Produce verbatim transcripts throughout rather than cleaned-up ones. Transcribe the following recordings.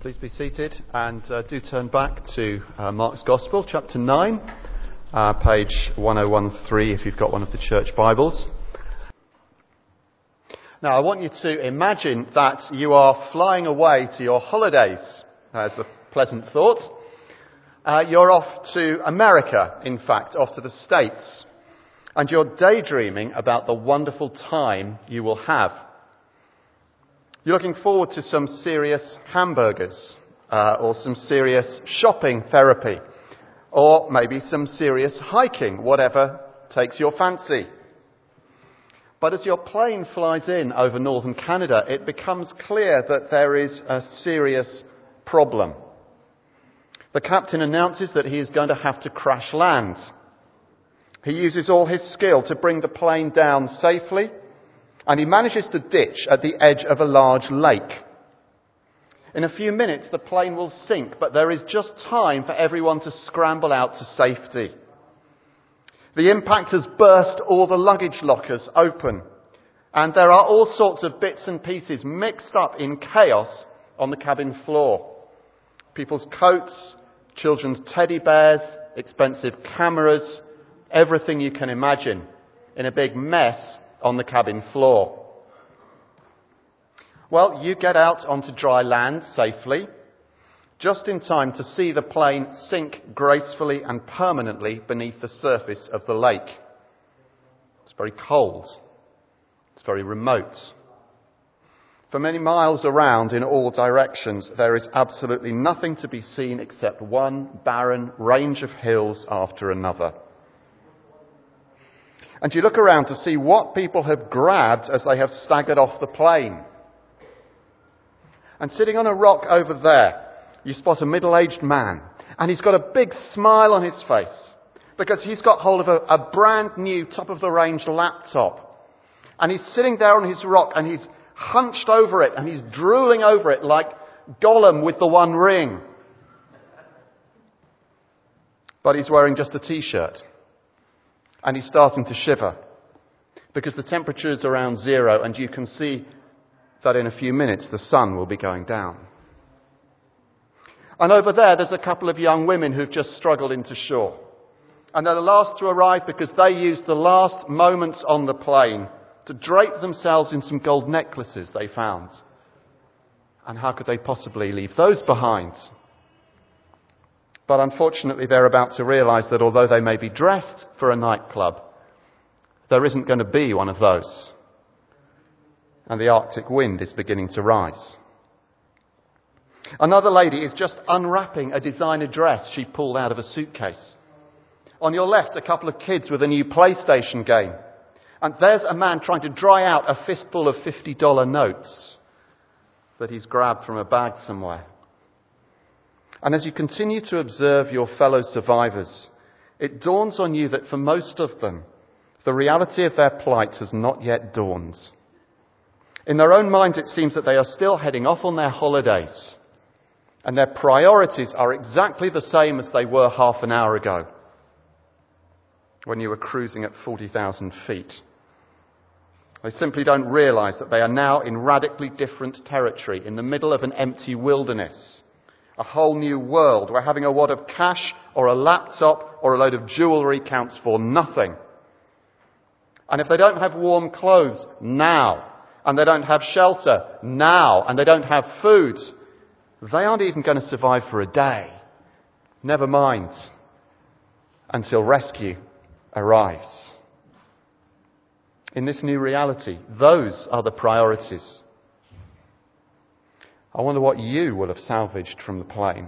Please be seated and uh, do turn back to uh, Mark's Gospel, chapter nine, uh, page one oh one three if you've got one of the church Bibles. Now, I want you to imagine that you are flying away to your holidays. That's a pleasant thought. Uh, you're off to America, in fact, off to the States. And you're daydreaming about the wonderful time you will have. You're looking forward to some serious hamburgers, uh, or some serious shopping therapy, or maybe some serious hiking, whatever takes your fancy. But as your plane flies in over northern Canada, it becomes clear that there is a serious problem. The captain announces that he is going to have to crash land. He uses all his skill to bring the plane down safely, and he manages to ditch at the edge of a large lake. In a few minutes, the plane will sink, but there is just time for everyone to scramble out to safety. The impact has burst all the luggage lockers open, and there are all sorts of bits and pieces mixed up in chaos on the cabin floor. People's coats, children's teddy bears, expensive cameras, everything you can imagine in a big mess on the cabin floor. Well, you get out onto dry land safely, just in time to see the plane sink gracefully and permanently beneath the surface of the lake. It's very cold. It's very remote. For many miles around in all directions, there is absolutely nothing to be seen except one barren range of hills after another. And you look around to see what people have grabbed as they have staggered off the plane. And sitting on a rock over there, you spot a middle-aged man. And he's got a big smile on his face because he's got hold of a, a brand new top-of-the-range laptop. And he's sitting there on his rock and he's hunched over it and he's drooling over it like Gollum with the One Ring. But he's wearing just a t-shirt. And he's starting to shiver because the temperature is around zero and you can see that in a few minutes the sun will be going down. And over there, there's a couple of young women who've just struggled into shore. And they're the last to arrive because they used the last moments on the plane to drape themselves in some gold necklaces they found. And how could they possibly leave those behind? But unfortunately, they're about to realise that although they may be dressed for a nightclub, there isn't going to be one of those. And the Arctic wind is beginning to rise. Another lady is just unwrapping a designer dress she pulled out of a suitcase. On your left, a couple of kids with a new PlayStation game. And there's a man trying to dry out a fistful of fifty dollar notes that he's grabbed from a bag somewhere. And as you continue to observe your fellow survivors, it dawns on you that for most of them, the reality of their plight has not yet dawned. In their own minds, it seems that they are still heading off on their holidays, and their priorities are exactly the same as they were half an hour ago, when you were cruising at forty thousand feet. They simply don't realise that they are now in radically different territory, in the middle of an empty wilderness. A whole new world where having a wad of cash or a laptop or a load of jewellery counts for nothing. And if they don't have warm clothes now, and they don't have shelter now, and they don't have food, they aren't even going to survive for a day. Never mind until rescue arrives. In this new reality, those are the priorities. I wonder what you will have salvaged from the plane.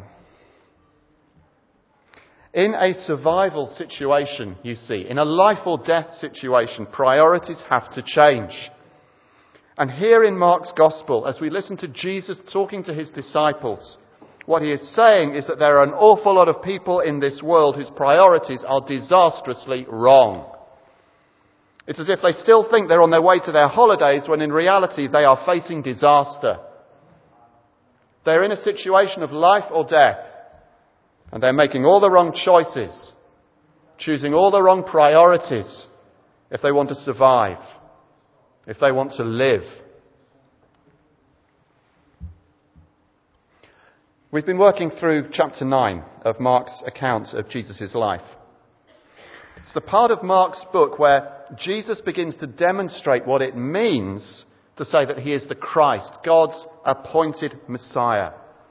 In a survival situation, you see, in a life or death situation, priorities have to change. And here in Mark's Gospel, as we listen to Jesus talking to his disciples, what he is saying is that there are an awful lot of people in this world whose priorities are disastrously wrong. It's as if they still think they're on their way to their holidays when in reality they are facing disaster. They're in a situation of life or death, and they're making all the wrong choices, choosing all the wrong priorities if they want to survive, if they want to live. We've been working through chapter nine of Mark's account of Jesus' life. It's the part of Mark's book where Jesus begins to demonstrate what it means to say that he is the Christ, God's appointed Messiah.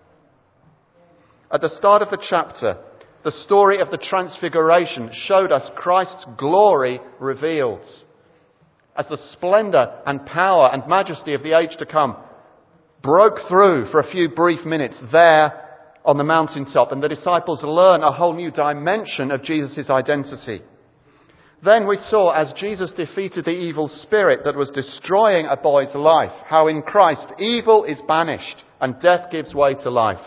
At the start of the chapter, the story of the Transfiguration showed us Christ's glory revealed as the splendour and power and majesty of the age to come broke through for a few brief minutes there on the mountaintop, and the disciples learn a whole new dimension of Jesus' identity. Then we saw, as Jesus defeated the evil spirit that was destroying a boy's life, how in Christ evil is banished and death gives way to life.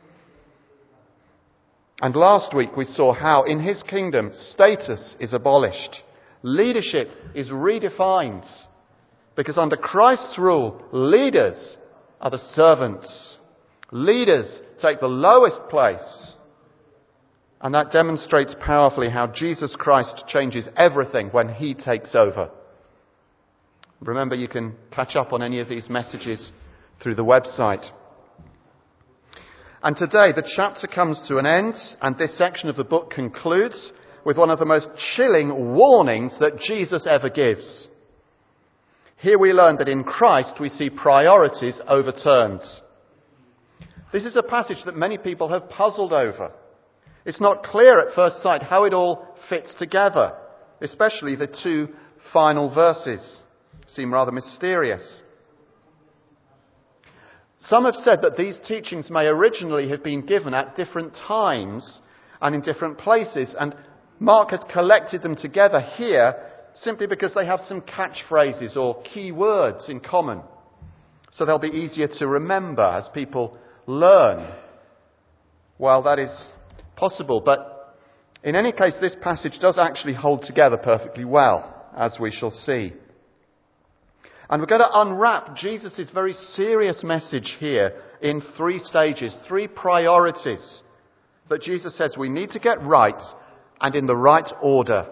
And last week we saw how in his kingdom status is abolished. Leadership is redefined, because under Christ's rule, leaders are the servants. Leaders take the lowest place. And that demonstrates powerfully how Jesus Christ changes everything when he takes over. Remember, you can catch up on any of these messages through the website. And today the chapter comes to an end, and this section of the book concludes with one of the most chilling warnings that Jesus ever gives. Here we learn that in Christ we see priorities overturned. This is a passage that many people have puzzled over. It's not clear at first sight how it all fits together, especially the two final verses seem rather mysterious. Some have said that these teachings may originally have been given at different times and in different places, and Mark has collected them together here simply because they have some catchphrases or key words in common. So they'll be easier to remember as people learn. Well, that is possible, but in any case, this passage does actually hold together perfectly well, as we shall see. And we're going to unwrap Jesus' very serious message here in three stages, three priorities that Jesus says we need to get right and in the right order.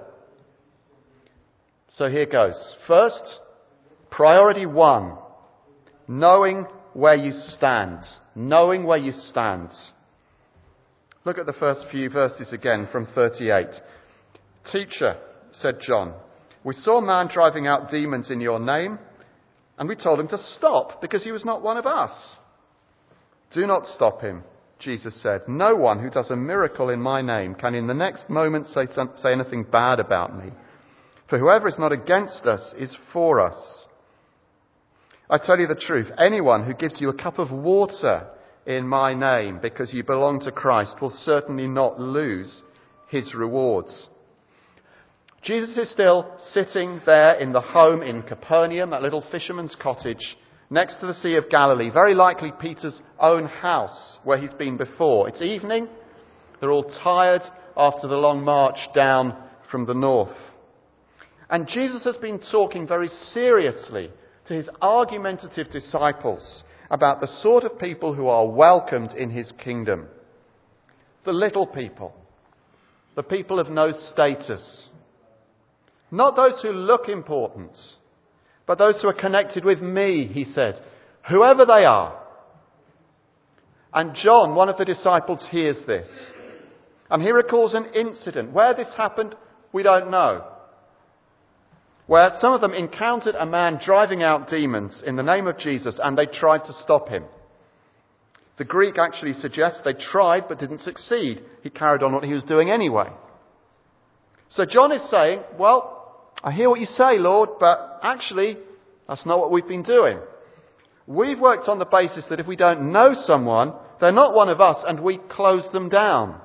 So here goes. First, priority one, knowing where you stand. Knowing where you stand. Look at the first few verses again from thirty-eight. Teacher, said John, we saw a man driving out demons in your name, and we told him to stop because he was not one of us. Do not stop him, Jesus said. No one who does a miracle in my name can in the next moment say, say anything bad about me. For whoever is not against us is for us. I tell you the truth, anyone who gives you a cup of water in my name because you belong to Christ will certainly not lose his rewards. Jesus is still sitting there in the home in Capernaum, that little fisherman's cottage next to the Sea of Galilee, very likely Peter's own house where he's been before. It's evening. They're all tired after the long march down from the north. And Jesus has been talking very seriously to his argumentative disciples about the sort of people who are welcomed in his kingdom. The little people. The people of no status. Not those who look important, but those who are connected with me, he says, whoever they are. And John, one of the disciples, hears this. And he recalls an incident. Where this happened, we don't know. Where some of them encountered a man driving out demons in the name of Jesus, and they tried to stop him. The Greek actually suggests they tried but didn't succeed. He carried on what he was doing anyway. So John is saying, well, I hear what you say, Lord, but actually, that's not what we've been doing. We've worked on the basis that if we don't know someone, they're not one of us, and we close them down.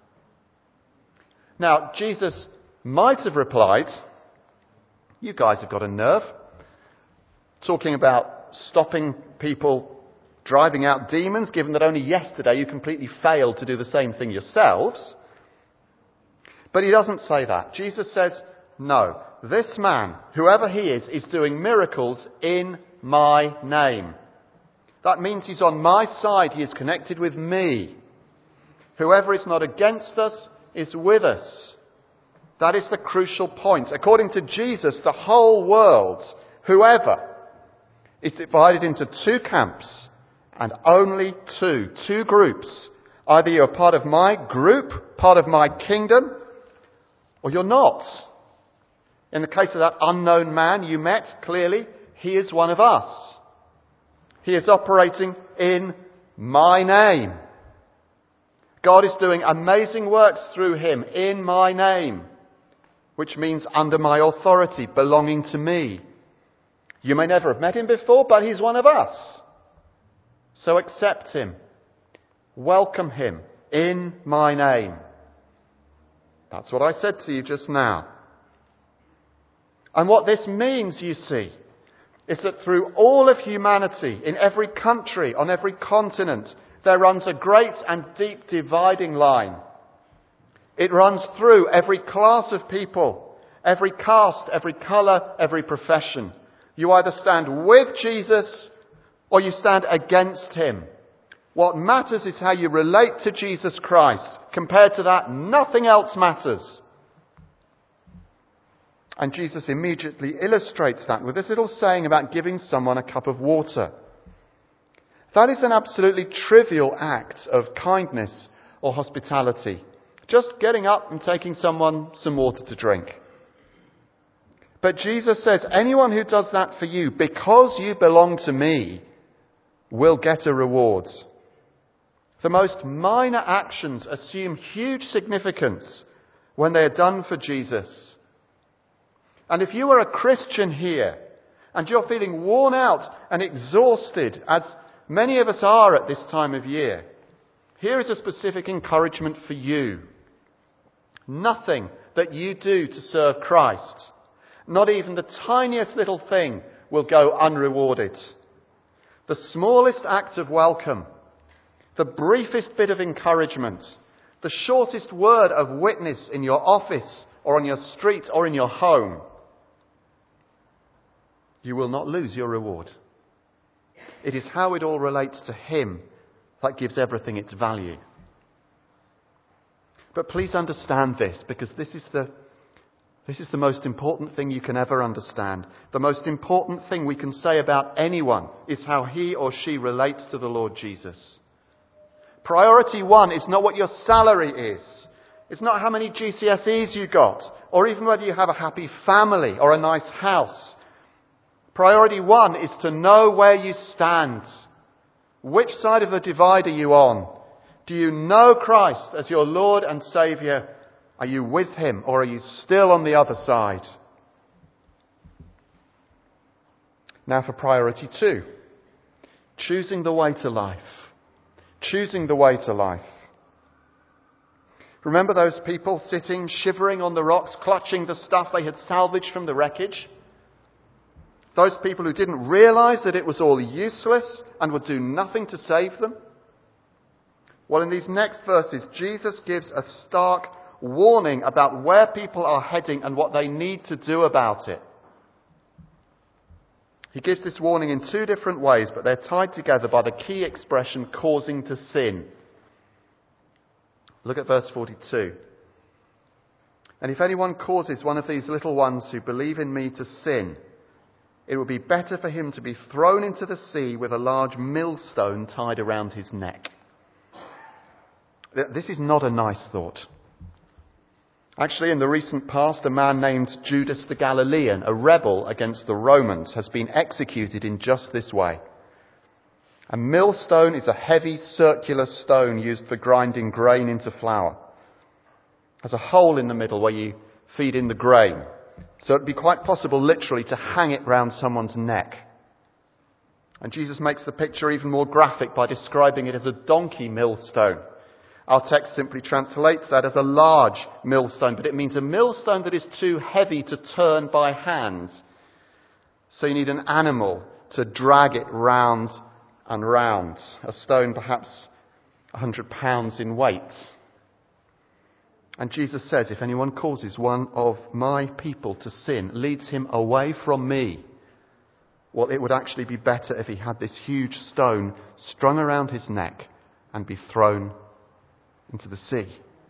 Now, Jesus might have replied, you guys have got a nerve. Talking about stopping people driving out demons, given that only yesterday you completely failed to do the same thing yourselves. But he doesn't say that. Jesus says, no, this man, whoever he is, is doing miracles in my name. That means he's on my side. He is connected with me. Whoever is not against us is with us. That is the crucial point. According to Jesus, the whole world, whoever, is divided into two camps. and only two. Two groups. Either you're part of my group, part of my kingdom, or you're not. In the case of that unknown man you met, clearly, he is one of us. He is operating in my name. God is doing amazing works through him in my name, which means under my authority, belonging to me. You may never have met him before, but he's one of us. So accept him. Welcome him in my name. That's what I said to you just now. And what this means, you see, is that through all of humanity, in every country, on every continent, there runs a great and deep dividing line. It runs through every class of people, every caste, every colour, every profession. You either stand with Jesus or you stand against him. What matters is how you relate to Jesus Christ. Compared to that, nothing else matters. And Jesus immediately illustrates that with this little saying about giving someone a cup of water. That is an absolutely trivial act of kindness or hospitality. Just getting up and taking someone some water to drink. But Jesus says, anyone who does that for you, because you belong to me, will get a reward. The most minor actions assume huge significance when they are done for Jesus. And if you are a Christian here, and you're feeling worn out and exhausted, as many of us are at this time of year, here is a specific encouragement for you. Nothing that you do to serve Christ, not even the tiniest little thing, will go unrewarded. The smallest act of welcome, the briefest bit of encouragement, the shortest word of witness in your office or on your street or in your home, you will not lose your reward. It is how it all relates to him that gives everything its value. But please understand this, because this is the this is the most important thing you can ever understand. The most important thing we can say about anyone is how he or she relates to the Lord Jesus. Priority one is not what your salary is. It's not how many G C S Es you got, or even whether you have a happy family or a nice house. Priority one is to know where you stand. Which side of the divide are you on? Do you know Christ as your Lord and Saviour? Are you with him, or are you still on the other side? Now for priority two. Choosing the way to life. Choosing the way to life. Remember those people sitting, shivering on the rocks, clutching the stuff they had salvaged from the wreckage? Those people who didn't realise that it was all useless and would do nothing to save them? Well, in these next verses, Jesus gives a stark warning about where people are heading and what they need to do about it. He gives this warning in two different ways, but they're tied together by the key expression, causing to sin. Look at verse forty-two. And if anyone causes one of these little ones who believe in me to sin, it would be better for him to be thrown into the sea with a large millstone tied around his neck. This is not a nice thought. Actually, in the recent past, a man named Judas the Galilean, a rebel against the Romans, has been executed in just this way. A millstone is a heavy circular stone used for grinding grain into flour. It has a hole in the middle where you feed in the grain. So it'd be quite possible, literally, to hang it round someone's neck. And Jesus makes the picture even more graphic by describing it as a donkey millstone. Our text simply translates that as a large millstone, but it means a millstone that is too heavy to turn by hand. So you need an animal to drag it round and round. A stone perhaps one hundred pounds in weight. And Jesus says, if anyone causes one of my people to sin, leads him away from me, well, it would actually be better if he had this huge stone strung around his neck and be thrown into the sea.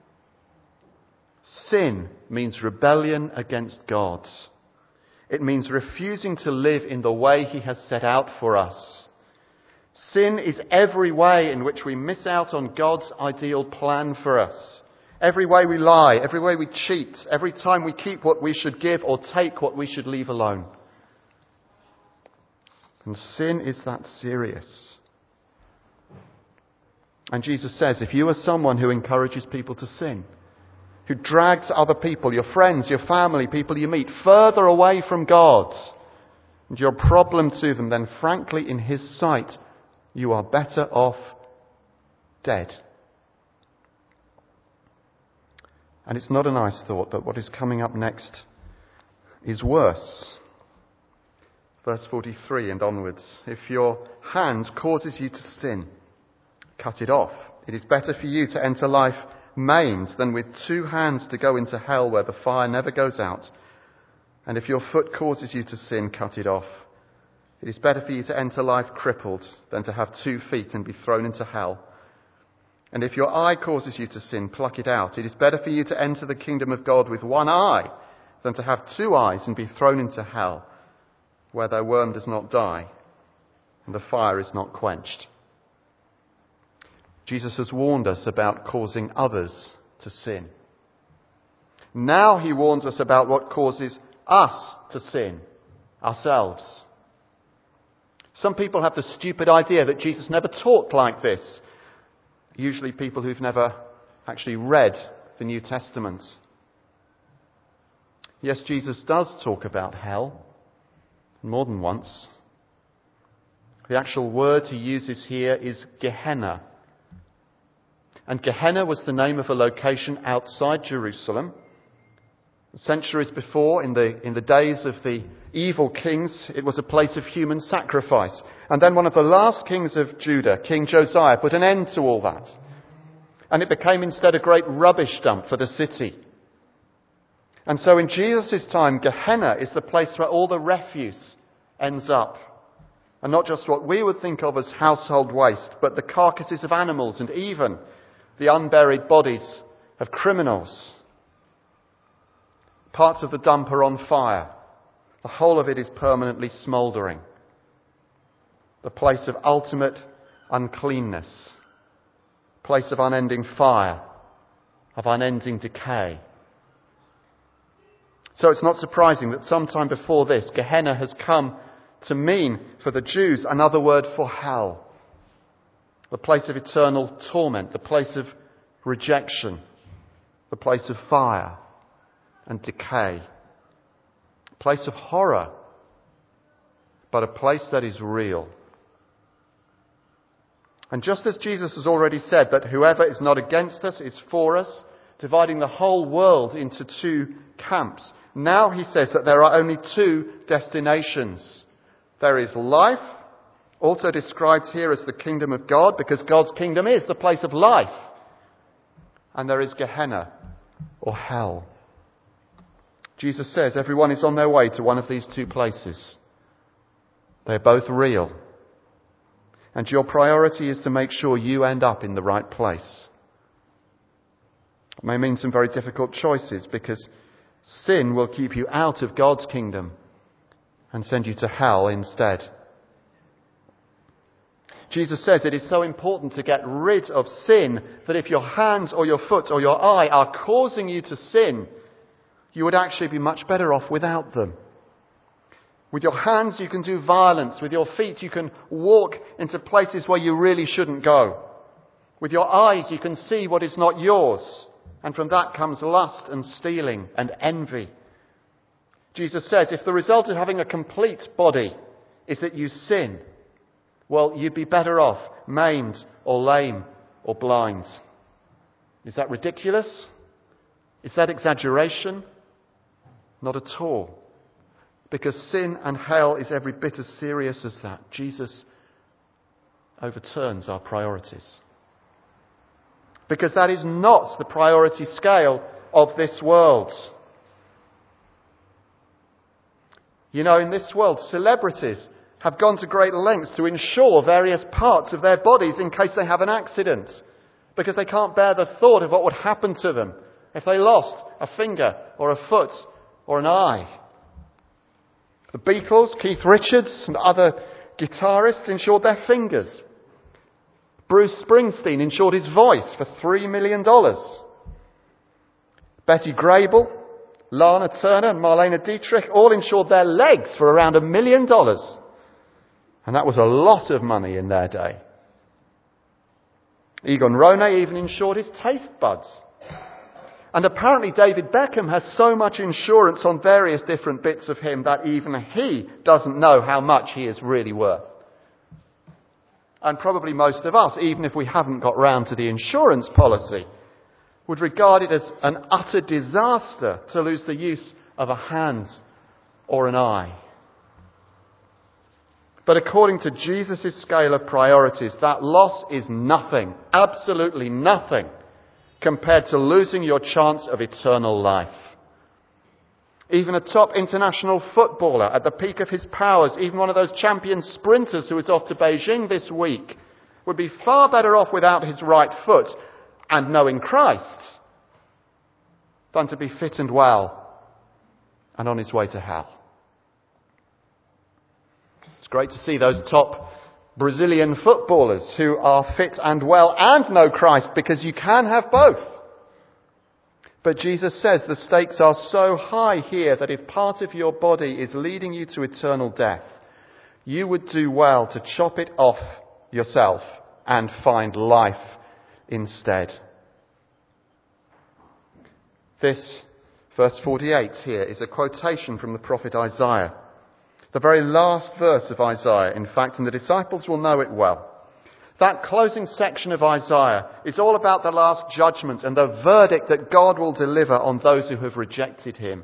Sin means rebellion against God. It means refusing to live in the way he has set out for us. Sin is every way in which we miss out on God's ideal plan for us. Every way we lie, every way we cheat, every time we keep what we should give or take what we should leave alone. And sin is that serious. And Jesus says, if you are someone who encourages people to sin, who drags other people, your friends, your family, people you meet, further away from God, and you're a problem to them, then frankly, in his sight, you are better off dead. And it's not a nice thought, but what is coming up next is worse. Verse forty-three and onwards. If your hand causes you to sin, cut it off. It is better for you to enter life maimed than with two hands to go into hell where the fire never goes out. And if your foot causes you to sin, cut it off. It is better for you to enter life crippled than to have two feet and be thrown into hell. And if your eye causes you to sin, pluck it out. It is better for you to enter the kingdom of God with one eye than to have two eyes and be thrown into hell, where their worm does not die and the fire is not quenched. Jesus has warned us about causing others to sin. Now he warns us about what causes us to sin, ourselves. Some people have the stupid idea that Jesus never talked like this. Usually people who've never actually read the New Testament. Yes, Jesus does talk about hell, more than once. The actual word he uses here is Gehenna. And Gehenna was the name of a location outside Jerusalem. Centuries before, in the, in the days of the evil kings, it was a place of human sacrifice. And then one of the last kings of Judah, King Josiah, put an end to all that. And it became instead a great rubbish dump for the city. And so in Jesus' time, Gehenna is the place where all the refuse ends up. And not just what we would think of as household waste, but the carcasses of animals and even the unburied bodies of criminals. Parts of the dump are on fire. The whole of it is permanently smouldering. The place of ultimate uncleanness. Place of unending fire. Of unending decay. So it's not surprising that sometime before this, Gehenna has come to mean for the Jews another word for hell. The place of eternal torment. The place of rejection. The place of fire and decay. A place of horror, but a place that is real. And just as Jesus has already said that whoever is not against us is for us, dividing the whole world into two camps, now he says that there are only two destinations. There is life, also described here as the kingdom of God, because God's kingdom is the place of life. And there is Gehenna, or hell. Jesus says everyone is on their way to one of these two places. They're both real. And your priority is to make sure you end up in the right place. It may mean some very difficult choices, because sin will keep you out of God's kingdom and send you to hell instead. Jesus says it is so important to get rid of sin that if your hands or your foot or your eye are causing you to sin, you would actually be much better off without them. With your hands you can do violence. With your feet you can walk into places where you really shouldn't go. With your eyes you can see what is not yours. And from that comes lust and stealing and envy. Jesus says if the result of having a complete body is that you sin, well, you'd be better off maimed or lame or blind. Is that ridiculous? Is that exaggeration? Not at all. Because sin and hell is every bit as serious as that. Jesus overturns our priorities. Because that is not the priority scale of this world. You know, in this world, celebrities have gone to great lengths to insure various parts of their bodies in case they have an accident. Because they can't bear the thought of what would happen to them if they lost a finger or a foot or an eye. The Beatles, Keith Richards and other guitarists insured their fingers. Bruce Springsteen insured his voice for three million dollars. Betty Grable, Lana Turner and Marlene Dietrich all insured their legs for around a million dollars. And that was a lot of money in their day. Egon Ronay even insured his taste buds. And apparently David Beckham has so much insurance on various different bits of him that even he doesn't know how much he is really worth. And probably most of us, even if we haven't got round to the insurance policy, would regard it as an utter disaster to lose the use of a hand or an eye. But according to Jesus' scale of priorities, that loss is nothing, absolutely nothing, compared to losing your chance of eternal life. Even a top international footballer at the peak of his powers, even one of those champion sprinters who is off to Beijing this week, would be far better off without his right foot and knowing Christ than to be fit and well and on his way to hell. It's great to see those top Brazilian footballers who are fit and well and know Christ, because you can have both. But Jesus says the stakes are so high here that if part of your body is leading you to eternal death, you would do well to chop it off yourself and find life instead. This, verse forty-eight here, is a quotation from the prophet Isaiah. The very last verse of Isaiah, in fact, and the disciples will know it well. That closing section of Isaiah is all about the last judgment and the verdict that God will deliver on those who have rejected him.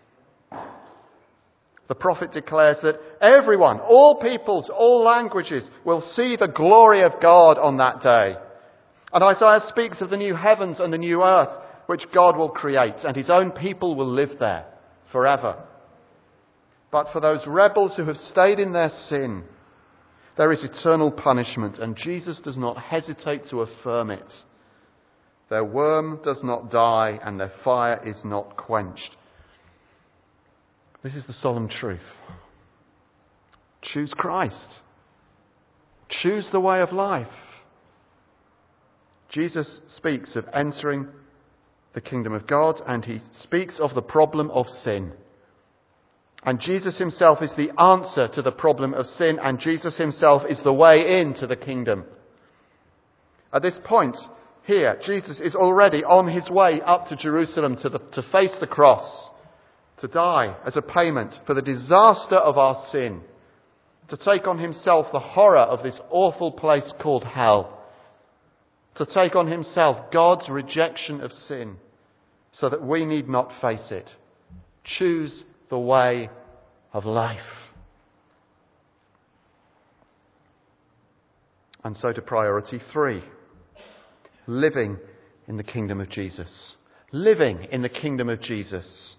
The prophet declares that everyone, all peoples, all languages, will see the glory of God on that day. And Isaiah speaks of the new heavens and the new earth which God will create, and his own people will live there forever. But for those rebels who have stayed in their sin, there is eternal punishment, and Jesus does not hesitate to affirm it. Their worm does not die, and their fire is not quenched. This is the solemn truth. Choose Christ. Choose the way of life. Jesus speaks of entering the kingdom of God, and he speaks of the problem of sin. And Jesus himself is the answer to the problem of sin, and Jesus himself is the way into the kingdom. At this point here, Jesus is already on his way up to Jerusalem to, the, to face the cross, to die as a payment for the disaster of our sin, to take on himself the horror of this awful place called hell, to take on himself God's rejection of sin so that we need not face it. Choose the way of life. And so to priority three. Living in the kingdom of Jesus. Living in the kingdom of Jesus.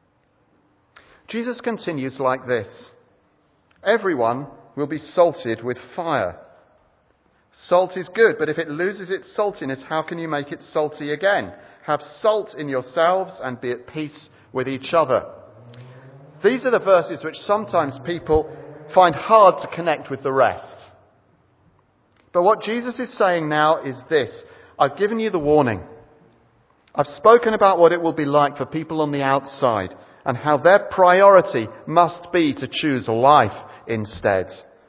Jesus continues like this. Everyone will be salted with fire. Salt is good, but if it loses its saltiness, how can you make it salty again? Have salt in yourselves and be at peace with each other. These are the verses which sometimes people find hard to connect with the rest. But what Jesus is saying now is this. I've given you the warning. I've spoken about what it will be like for people on the outside and how their priority must be to choose life instead.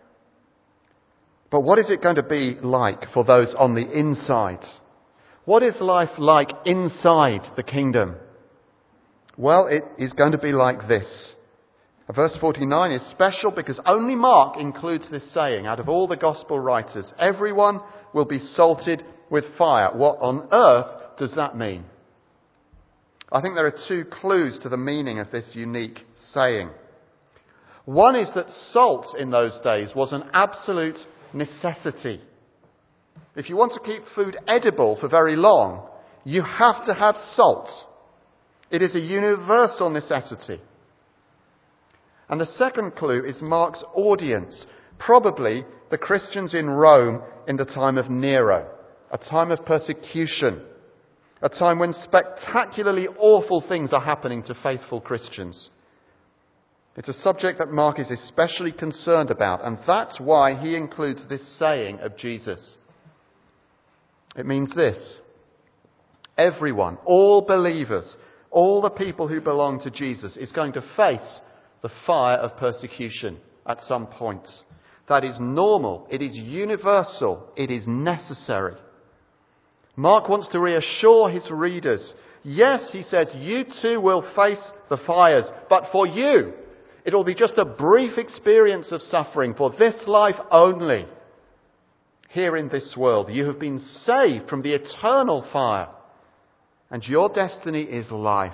But what is it going to be like for those on the inside? What is life like inside the kingdom? Well, it is going to be like this. Verse forty-nine is special because only Mark includes this saying out of all the gospel writers. Everyone will be salted with fire. What on earth does that mean? I think there are two clues to the meaning of this unique saying. One is that salt in those days was an absolute necessity. If you want to keep food edible for very long, you have to have salt. It is a universal necessity. And the second clue is Mark's audience, probably the Christians in Rome in the time of Nero, a time of persecution, a time when spectacularly awful things are happening to faithful Christians. It's a subject that Mark is especially concerned about, and that's why he includes this saying of Jesus. It means this: everyone, all believers, all the people who belong to Jesus is going to face the fire of persecution at some point. That is normal, it is universal, it is necessary. Mark wants to reassure his readers. Yes, he says, you too will face the fires, but for you, it will be just a brief experience of suffering for this life only. Here in this world, you have been saved from the eternal fire, and your destiny is life.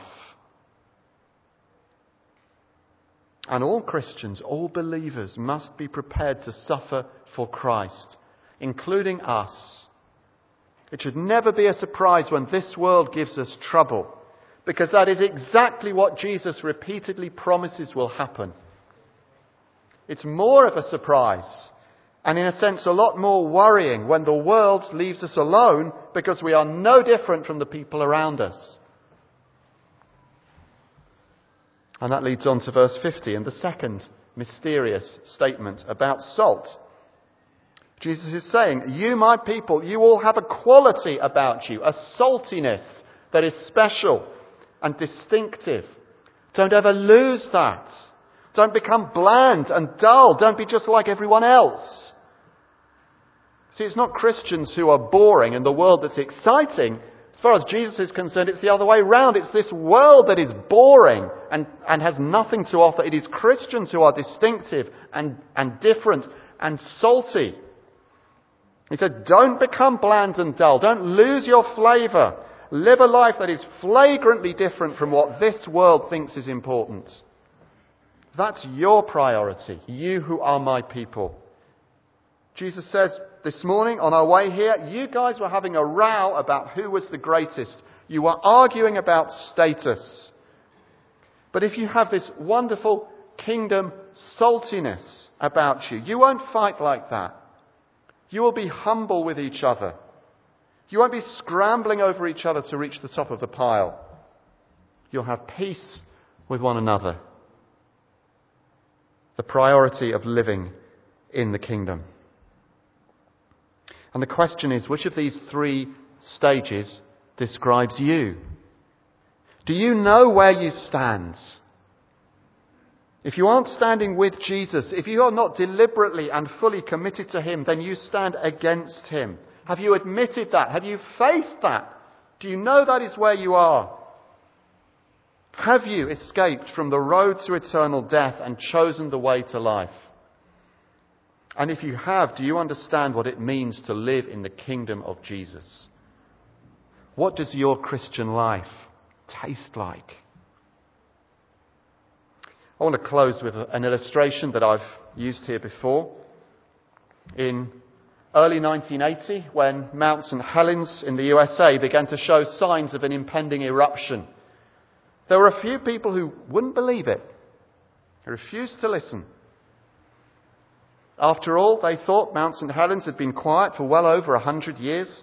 And all Christians, all believers, must be prepared to suffer for Christ, including us. It should never be a surprise when this world gives us trouble, because that is exactly what Jesus repeatedly promises will happen. It's more of a surprise, and in a sense a lot more worrying, when the world leaves us alone because we are no different from the people around us. And that leads on to verse fifty and the second mysterious statement about salt. Jesus is saying, you, my people, you all have a quality about you, a saltiness that is special and distinctive. Don't ever lose that. Don't become bland and dull. Don't be just like everyone else. See, it's not Christians who are boring and the world that's exciting. As far as Jesus is concerned, it's the other way round. It's this world that is boring and, and has nothing to offer. It is Christians who are distinctive and, and different and salty. He said, don't become bland and dull. Don't lose your flavour. Live a life that is flagrantly different from what this world thinks is important. That's your priority, you who are my people. Jesus says this morning on our way here, you guys were having a row about who was the greatest. You were arguing about status. But if you have this wonderful kingdom saltiness about you, you won't fight like that. You will be humble with each other. You won't be scrambling over each other to reach the top of the pile. You'll have peace with one another. The priority of living in the kingdom. And the question is, which of these three stages describes you? Do you know where you stand? If you aren't standing with Jesus, if you are not deliberately and fully committed to him, then you stand against him. Have you admitted that? Have you faced that? Do you know that is where you are? Have you escaped from the road to eternal death and chosen the way to life? And if you have, do you understand what it means to live in the kingdom of Jesus? What does your Christian life taste like? I want to close with an illustration that I've used here before. In early nineteen eighty, when Mount Saint Helens in the U S A began to show signs of an impending eruption, there were a few people who wouldn't believe it. They refused to listen. After all, they thought Mount Saint Helens had been quiet for well over a hundred years.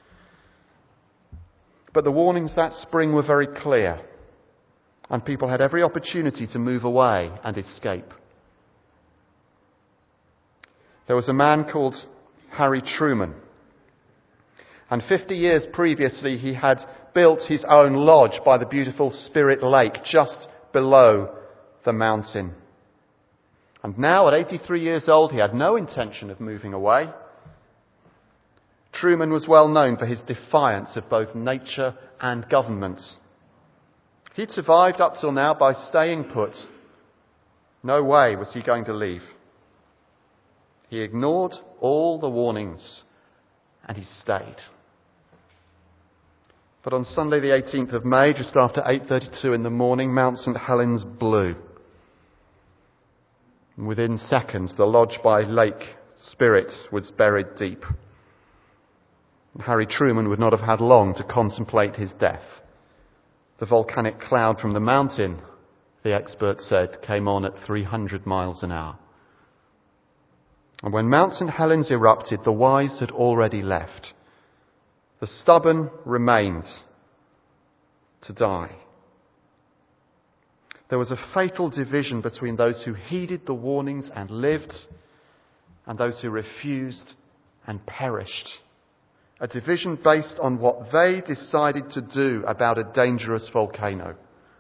But the warnings that spring were very clear, and people had every opportunity to move away and escape. There was a man called Harry Truman, and fifty years previously he had built his own lodge by the beautiful Spirit Lake just below the mountain. And now, at eighty-three years old, he had no intention of moving away. Truman was well known for his defiance of both nature and government. He'd survived up till now by staying put. No way was he going to leave. He ignored all the warnings and he stayed. But on Sunday the eighteenth of May, just after eight thirty-two in the morning, Mount Saint Helens blew. And within seconds, the lodge by Lake Spirit was buried deep. And Harry Truman would not have had long to contemplate his death. The volcanic cloud from the mountain, the expert said, came on at three hundred miles an hour. And when Mount Saint Helens erupted, the wise had already left. The stubborn remained to die. There was a fatal division between those who heeded the warnings and lived and those who refused and perished. A division based on what they decided to do about a dangerous volcano.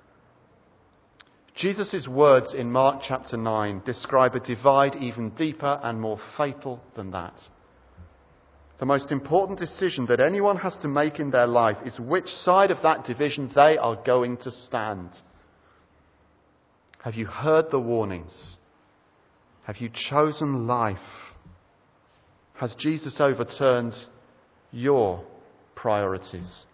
Jesus' words in Mark chapter nine describe a divide even deeper and more fatal than that. The most important decision that anyone has to make in their life is which side of that division they are going to stand. Have you heard the warnings? Have you chosen life? Has Jesus overturned your priorities?